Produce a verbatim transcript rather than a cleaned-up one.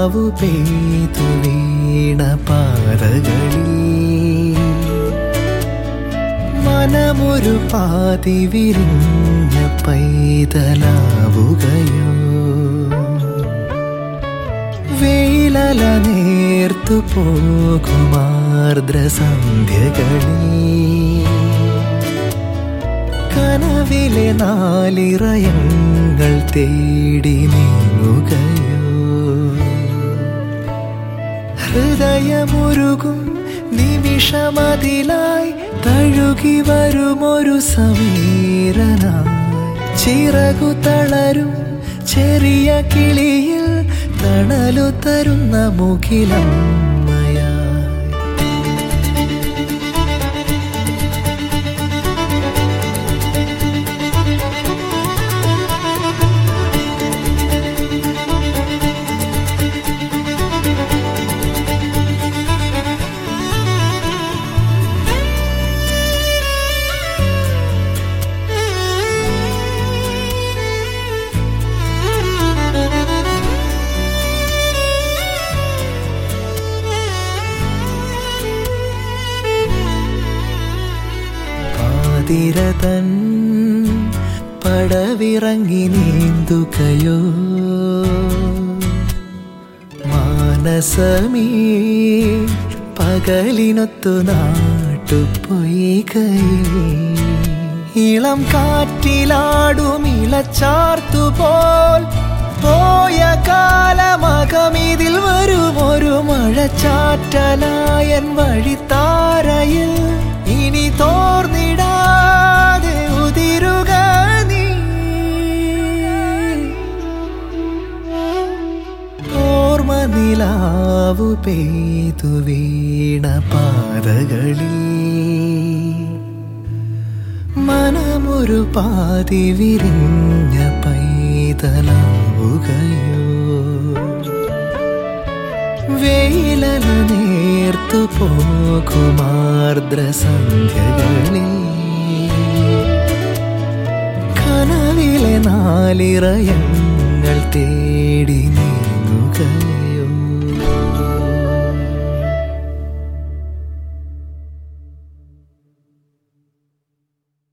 നിലാവു പെയ്തു വീണ പാതകളിൽ മനമൊരു പാതി വിരിഞ്ഞ പൈതലാവുകയോ വെയിലല നേർത്തു പോകുമാർദ്ര സന്ധ്യകളിൽ കനവിലെ നാലിറയങ്ങൾ തേടി നീങ്ങുകയോ ഹൃദയമുരുകും നിമിഷമതിലായി തഴുകി വരുമൊരു സമീരനായി ചിറകു തളരും ചെറിയ കിളിയിൽ തണലു തരുന്ന മുഖിലമ്മയായി തിരതൻ പടവിറങ്ങി നീന്തുകയോ മാനസമീ പകലിനൊത്തു നാട്ടുപൊയ്കയിൽ ഇളം കാറ്റിലാടും ഇളച്ചാർത്തുപോൽ പോയ കാലമകമിതിൽ വരുമൊരു മഴച്ചാറ്റലായൻ വഴിത്താരയിൽ ഇനി തോർന്നിടാതെ ഉതിരുക നീ ഓർമ്മ നിലാവു പെയ്തു വീണ പാതകളിൽ മനമൊരു പാതി വിരിഞ്ഞ പൈതലാവുകയോ വെയിലല നേർത്തു പോകുമാർദ്ര സന്ധ്യകളിൽ കനവിലെ നാലിറയങ്ങൾ തേടി നീങ്ങുകയോ